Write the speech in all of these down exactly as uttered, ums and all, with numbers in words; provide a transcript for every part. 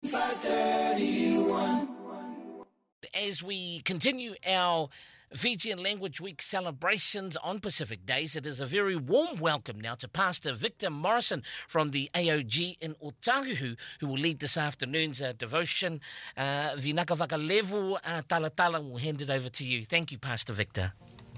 As we continue our Fijian Language Week celebrations on Pacific Days, it is a very warm welcome now to Pastor Victor Morrison from the A O G in Otahuhu, who will lead this afternoon's uh, devotion. Uh, Vinaka Vakalevu uh, Talatala will hand it over to you. Thank you, Pastor Victor.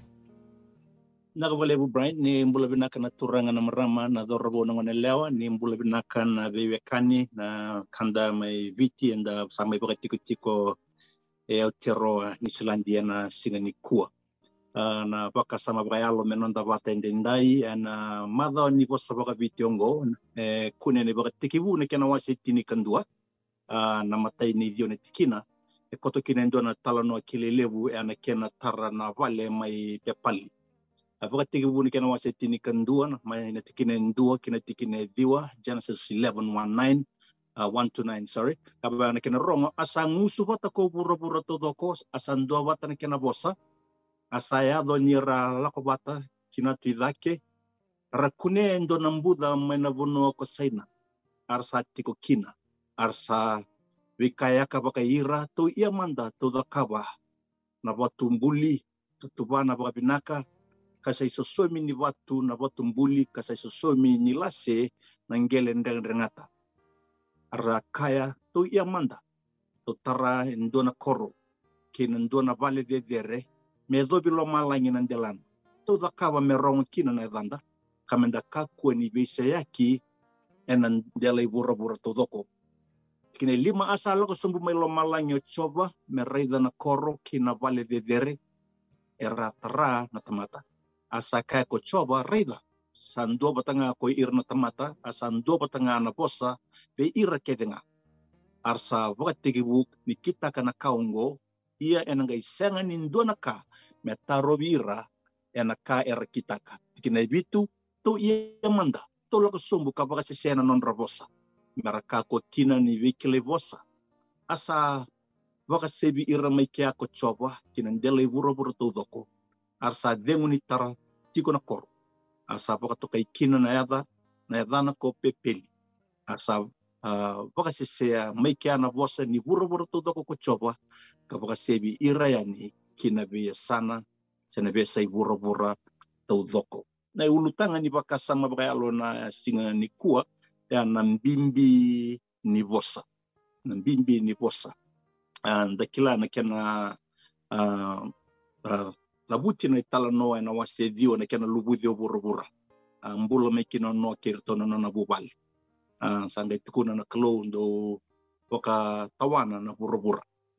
Nakavalevu Brian, ni mbula binaka na turanga na marama na dorabo na wanelewa, ni mbula binaka na vewekani na kanda mai viti enda samai baka tiko-tiko e Aotearoa ni Silandia na singa ni kua. Uh, na baka sama brayalo menonda vata endendai na madha ni vosa baka viti ongo e kune ni baka tikivu ni kena wasi tini kandua uh, na matai ni dio ni tikina e koto kina endo na talano akile levu e na kena tara na vale mai te pali. Uh, baka tikivu ni kena wasi tini kandua na mai na tikina endua kina tikina diwa Genesis eleven one nine. Uh, one to nine, sorry. Kaba na kena rongo, asa ngusu bata ko pura-pura todo ko, asa ndua bata na kena bosa, asa ya do nira lako bata, kina tuidake, rakune endo nambuda mena vono ko saina, arsa tiko kina, arsa vikayaka baka ira, to ia manda to da kaba, na watu mbuli, tutuba na baka binaka, kasa isosomi ni watu na watu mbuli, kasa isosomi ni lase, na ngele ndengata. Rakaya to ia manda to tara ndona koro kina ndona vale de dere me dobilo malangi nandelana to da kawa me rong kina na danda kamenda ka kweni vise yaki enan dele bura bura to doko kina lima asalo ko sumbu me lo malangi choba me reida na koro kina vale de dere era tara na tamata asaka ko choba reida sando batanga ko irna tamata asando batanga na bosa be ira kedenga arsa wakati buk ni kita kana kaungo ia enanga isenga ni ndona ka metaro bira enaka era kitaka kina bitu to ia manda to lako sumbu ka baka sesena non rabosa maraka ko kina ni vikile bosa asa baka sebi ira mai kia ko choba kina ndele buro buro to doko arsa dengu ni tara tiko na koro asa baka toka ikina na yada na yadana ko pepeli asa uh, baka sesea mai kia na bosa ni buro buro to doko ko choba ka baka sebi ira yani kina be sana sena be sai buro buro to doko na ulutanga ni baka sama baka alo na singa ni kua ya na mbimbi ni bosa na mbimbi ni bosa and the kila na kena uh, uh, labuti na itala noa na wase dio na kena lubudio bura-bura. Uh, mbula me kina noa kirtono na nabubali. Uh, sanga itukuna na klo ndo waka tawana na bura-bura.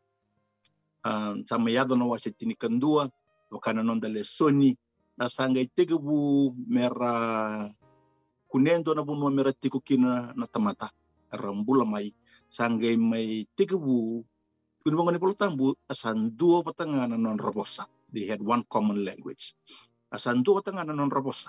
Uh, sama yado na wase tinikandua, wakana nonda lesoni, na sanga itegebu mera kunendo na bunua mera tiku kina na tamata. Rambula mai, sanga mai tegebu, kuni bangani pulutambu, asan dua patangana non rabosa. They had one common language. Asan dua patangana non rabosa.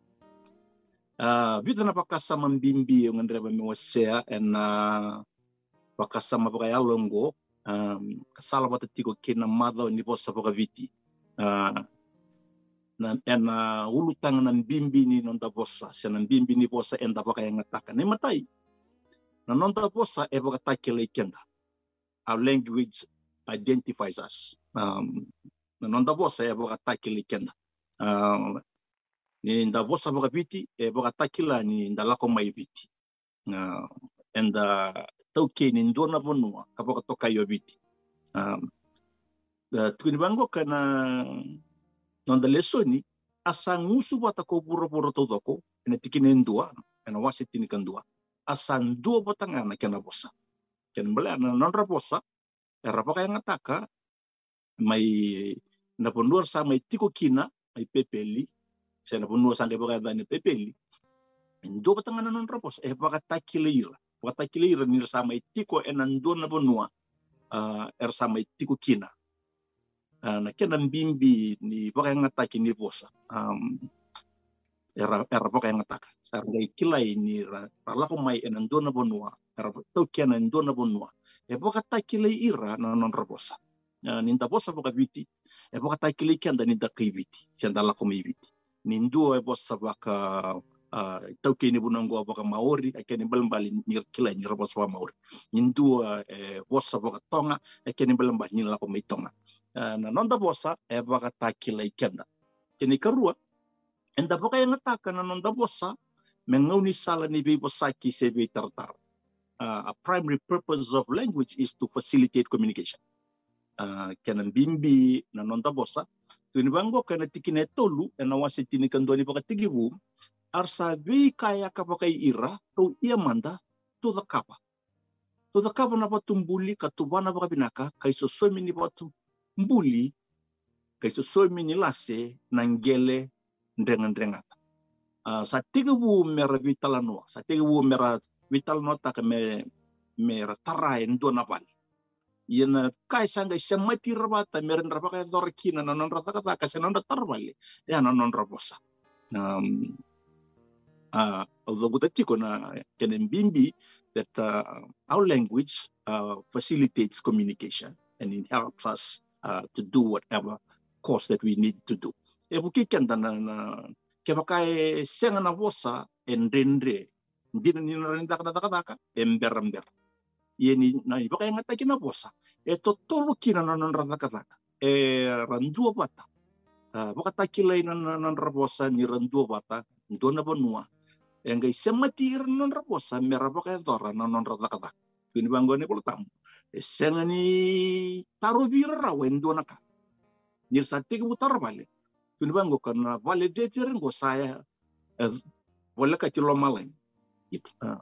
Uh, Bita na pakasama mbimbi yung andreba miwasea na pakasama pakayalongo um, kasala batatiko kina madho ni bosa pakaviti. Uh, na ena ulutang ng bimbi ni nonda bosa. Siya ng bimbi ni bosa enda pakayangatakan. Ni matay. Na nonda bosa e pakatay kenda. Our language identifies us. Um, na nonda bosa e pakatay kenda. Um, ni nda bosa pakabiti e pakatakila ni nda lako mai biti. Uh, enda tauke ni ndona vonua kapaka toka yo biti. Um, uh, tukinibango kana nonda lesoni asa ngusu bata ko pura-pura todoko ena tikine ndua ena wasi tinikandua asa ndua batangana kena bosa. Kena bala na nonra bosa era pakayangata may napunduar sa may tiko kina may pepeli. Saya napunduar sa kaya dani pepeli. Ndo batangana non rapos eh pakatakilira. Pakatakilira ni sa may tiko enando na punua uh, er sa may tiko kina. Uh, na kena mbimbi ni pakayangata ni bosa. Um, era era pakayangata. Sa ngay kilay ni ralako may enando na punua. Era tau kena endo na punua. E pakatakilay ira na non raposa. Uh, ninda bosa pakabiti. E pakatakilay kenda ninda kiviti. Siya dala ko may biti. Nindu e bosa baka uh, tau kini bunanggo baka Maori akeni balambali nir kila nir boswa Maori nindua eh, bosa baka Tonga akeni balambali nir lako mai Tonga uh, na nonda bosa e baka takila ikenda kini karua enda baka yang ataka na nonda bosa mengauni sala ni be bosaki sebe tartar uh, a primary purpose of language is to facilitate communication uh, kenan bimbi na nonda bosa tuni bango kana tikine tolu ena wasi tini kandoni baka tigibu arsa vi kaya kapakai ira to ia manda to the kapa to the kapa na patumbuli katubana baka binaka kai so somi ni patu mbuli kai so somi ni lase nangele ndrenga ndrengata uh, sa tigibu mera vitalano sa tigibu mera vitalano ta me mera tarai ndo na bali yena kai sanga semati rabata mera rabaka dorkina na non rata kata kasenonda tarbali ya non rabosa um Uh, although na bimbi that uh, our language uh, facilitates communication and it helps us uh, to do whatever course that we need to do. E buki kenda na na kebakai senga na vosa endendre dina ni na rinda kada kada ka ember ember. Yeni na ibakai ngata kina vosa e totolo kina na na randa kada e randua bata. Uh, baka takilay na na rabosa ni randua bata ndona banua engai semati non raposa meraba kaya dora non rata kata kini bangone polo tamu esengani taru birra wendo naka nir sate ke butar bale kini bango kana vale de tirengo saya wala ka tilo malay it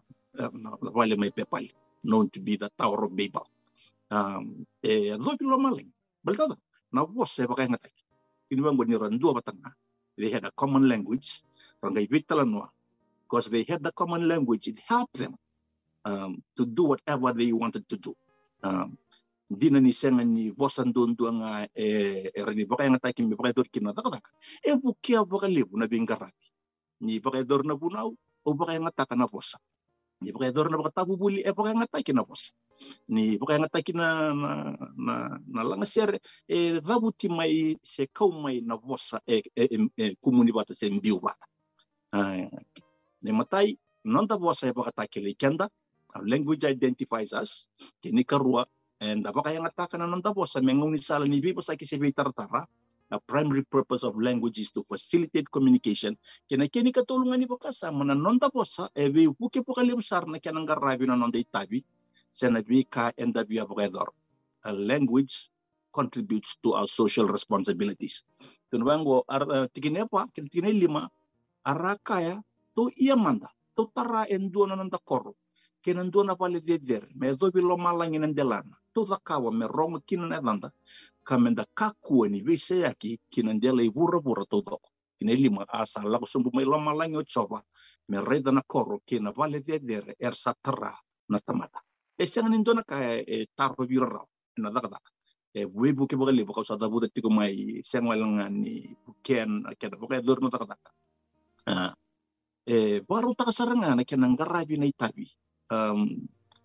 vale mai pepal known to be the Tower of Babel um e do tilo malay balta na vosa ba kaya ngatai kini bango ni randua batanga they had a common language rangai vitalanwa because they had the common language, it helped them um, to do whatever they wanted to do. Um, Dina ni senga ni bosan don do nga e reni baka nga takim baka dor kina taka taka. E bukia baka lebu na bingarabi. Ni baka dor na bunaw o baka nga taka na bosa. Ni baka dor na baka tabu buli e baka nga takin na bosa. Ni baka nga takin na na na, na lang ser e dabuti mai se kau mai na bosa e e, e kumuni bata se mbiu bata. Uh, Ne matai nonta bosa baka takili kenda our language identifies us kini karua and baka yang ataka na nonta bosa menguni sala ni bibo sa kisibi tartara the primary purpose of language is to facilitate communication kina kini katulungan ni baka sa mana nonta bosa e bi buke po kalimsar na kanang garabi na nonta itabi senadwi ka and the abredor a language contributes to our social responsibilities tunwango ar tikinepa kini lima arakaya to ia manda to tara endua na nanda koro kenan dua na pale deder me do bi lo malangi nan delana to zakawa me rongo kinan edanda kamenda kaku ni vise yaki kinan dela ibura bura to do kineli ma asa la ko sumbu me lo malangi o choba me reda na koro kina pale deder er satara na tamata e senga ni dona ka e tarpo birra na daga daga e webu ke bagale ba ka sa da buda tiko mai senga walanga ni buken akeda buka dor no daga daga ah eh baru tak saranga na kenang garabi na itabi um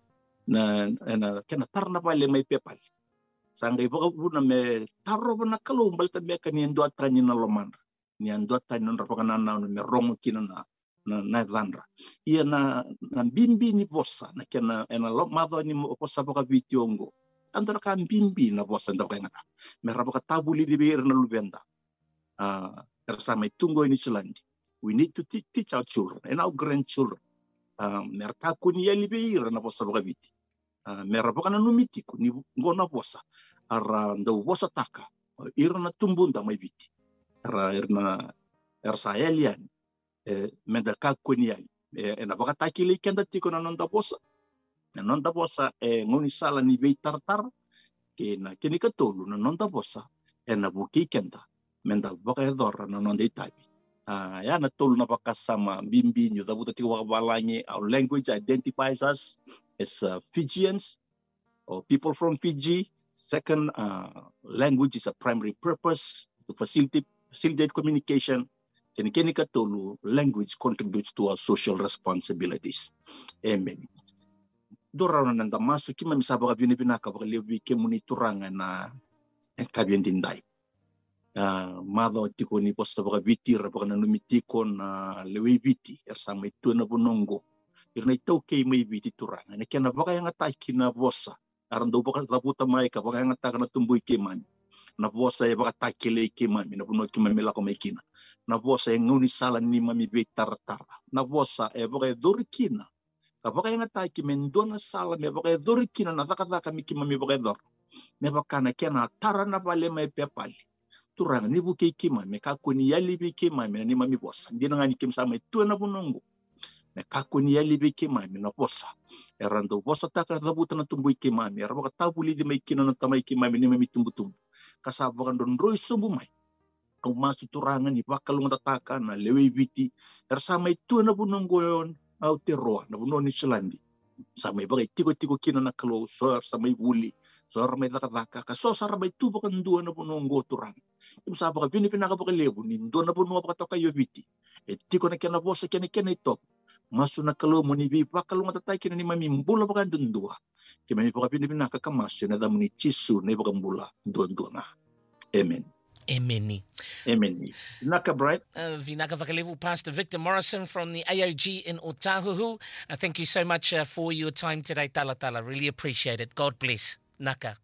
na na kena tarna pale mai pepal sangai baka buna me tarro na kalau balta me kan ndo atani na loman ni ndo atani na rapaka na na me rongo kina na na na vandra ia na na bimbi ni bossa na kena ena lo mado ni bossa baka vitiongo antara kan bimbi na bossa ndo ka ngata me rapaka tabuli di bir na lubenda ah tersama tunggo ini selandi. We need to teach, teach our children and our grandchildren. Merta kuni ya libeira na bosa bagabiti. Mera baka na numiti kuni ngona bosa. Ara ndo bosa taka. Ira na tumbunda mai biti. Ara irna ersa elian. Menda ka kuni ya. Na baka takili kenda tiko na nonda bosa. Na nonda bosa e ngoni sala ni bei tartar. Kena kini katolu na nonda bosa. E na buki kenda. Menda baka edora na nonda itabi. Uh, ya na tolu na pakasama bimbi nyo dabuta tiwa balangi our language identifies us as uh, Fijians or people from Fiji. Second, uh, language is a primary purpose to facilitate facilitate communication. And kini katolu language contributes to our social responsibilities. Amen. Dora na nanda masu kima misabaga binibinaka baka lewi kemuni turanga na kabiyendinday. uh, mado tiko ni posta baka viti ra baka nanumitiko na lewe viti er sa mai tuana bunongo ir nei tau kei mai viti turanga ne kena baka yang atai kina vosa arando baka taputa mai ka baka yang atai kana tumbui ke mani na vosa e baka takele ke mami na buno ke mami la ko mai kina na vosa e nguni sala ni mami be taratara na vosa e baka dorikina ka baka yang atai ki mendona sala me baka dorikina na taka taka mi ki mami baka dor me baka na kena tara na vale mai pe pali turanga ni bu ke ki mami ka ko ni yali bi ke mami ni mami vosa ndina ngani kim sa mai tuana bunongo me kako ni ali be ke mami na posa e rando posa taka tabuta na tumbu ke mami era baka tabuli di mai kina na tamai ke mami ni mami tumbu tumbu kasa baka don roi sumbu mai au masu turanga ni baka lunga taka na lewe viti era sa mai tu na bunongo yon au te roa na bunoni selandi sa mai baka tiko tiko kina na kalo so sa mai buli so mai taka taka ka so sa mai tu baka ndua na bunongo turanga im sa baka bini pinaka baka lebu ni ndua na bunongo baka taka yo viti e tiko na kena posa kena kena itop masu na kalo mo ni vi bakalo matatai kina ni mami mbula baka ndundua ke mami baka pini pina kaka masu na damu ni chisu na baka mbula ndundua na amen Amen. amen naka bright Uh, Vinaka Vakalevu, Pastor Victor Morrison from the A O G in Otahuhu. Uh, thank you so much uh, for your time today, Tala Tala. Really appreciate it. God bless. Naka.